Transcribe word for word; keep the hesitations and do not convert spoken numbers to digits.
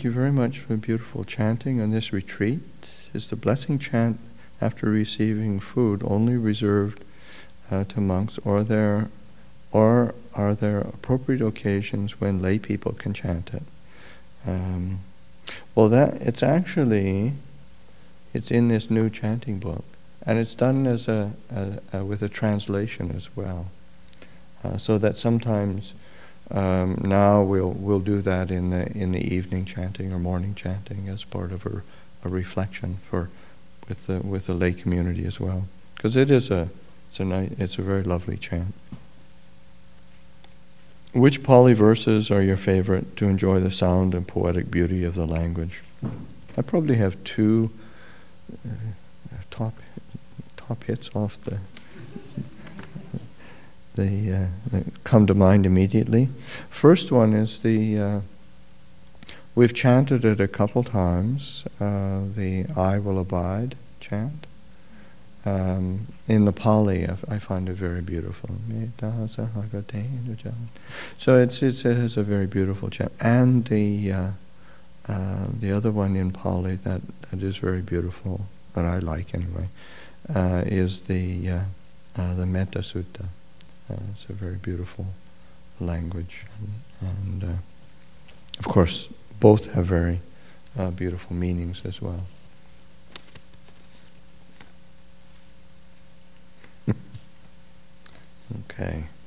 thank you very much for beautiful chanting on this retreat. Is the blessing chant after receiving food only reserved uh, to monks, or there, or are there appropriate occasions when lay people can chant it? Um, well, that it's actually it's in this new chanting book, and it's done as a, a, a with a translation as well, uh, so that sometimes. Um, now we'll we'll do that in the in the evening chanting or morning chanting as part of a, a reflection for with the with the lay community as well, because it is a it's a nice, it's a very lovely chant. Which Pali verses are your favorite to enjoy the sound and poetic beauty of the language? I probably have two uh, top top hits off the. They, uh, that come to mind immediately. First one is the, uh, we've chanted it a couple times, uh, the I will abide chant. Um, in the Pali, I, I find it very beautiful. So it's, it's, it has a very beautiful chant. And the uh, uh, the other one in Pali that, that is very beautiful, that I like anyway, uh, is the, uh, uh, the Metta Sutta. Uh, it's a very beautiful language, and, and uh, of course, both have very uh, beautiful meanings as well. Okay.